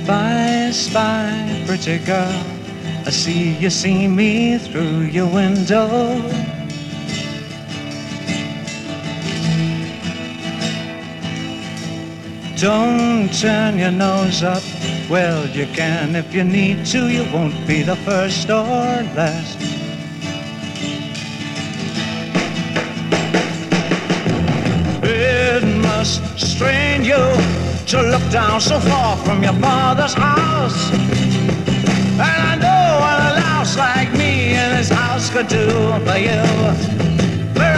spy, spy, pretty girl, I see me through your window. Don't turn your nose up, well you can if you need to, you won't be the first or last. It must strain you to look down so far from your father's house. And I know what a louse like me in his house could do for you. But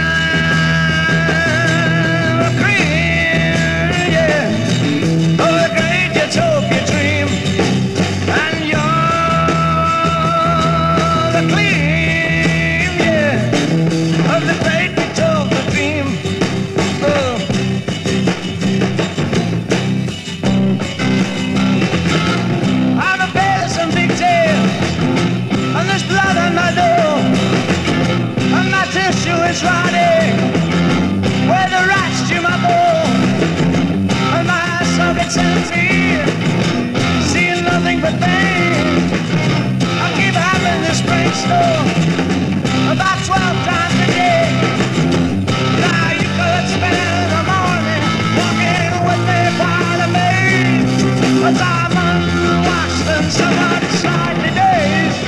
I'm a queen, yeah, of a great utopia dream. And you're the queen, yeah, of the great utopia dream. It's rotting where the rats chew my bone, and my soul gets empty, seeing nothing but pain. I keep having this brainstorm about 12 times a day. Now you could spend the morning walking with me by the maze, but I'm unwashed and somewhat slightly dazed.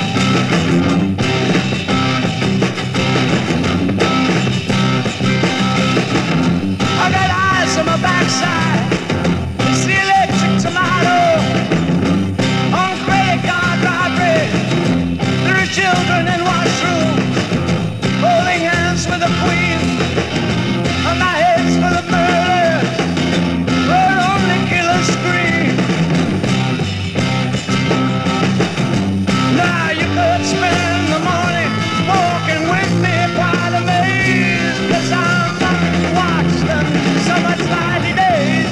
I got eyes on my backside. It's the electric tomato on credit card robbery. There are children in washrooms holding hands with the queen, and my head's full of murders where only killers scream. Now you could spend the morning walking with me by the maze, 'cause I'm not watched and so much mighty days.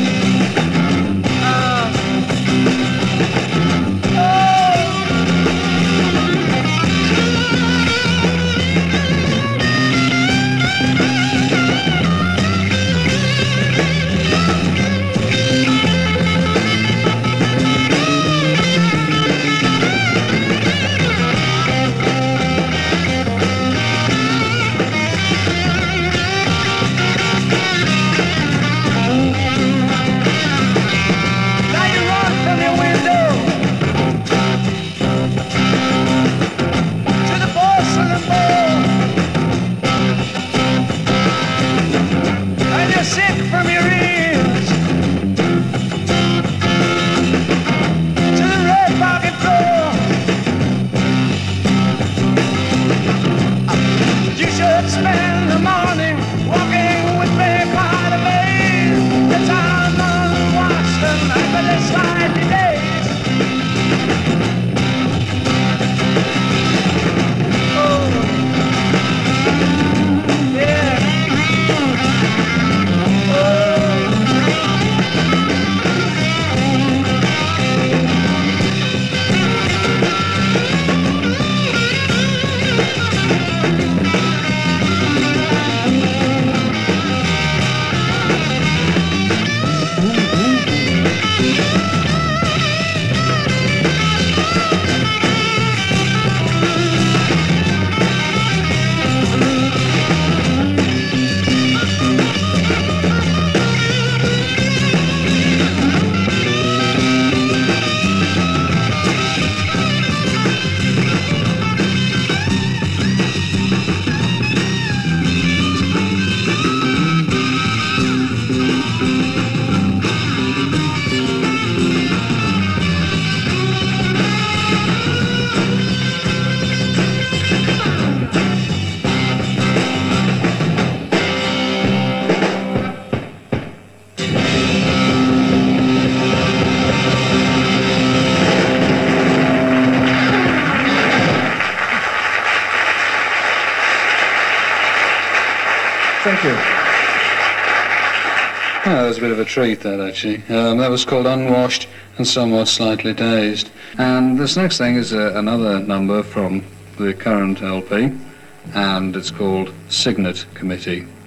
Now you run from your window to the porcelain bowl, and you're sick from your ears to the red pocket floor. You should spend the morning walking with me by the maze. The time unwashed and happily slightly dazed. Oh, yeah. Thank you. Oh, that was a bit of a treat, that, actually. That was called Unwashed and Somewhat Slightly Dazed. And this next thing is another number from the current LP, and it's called Signet Committee.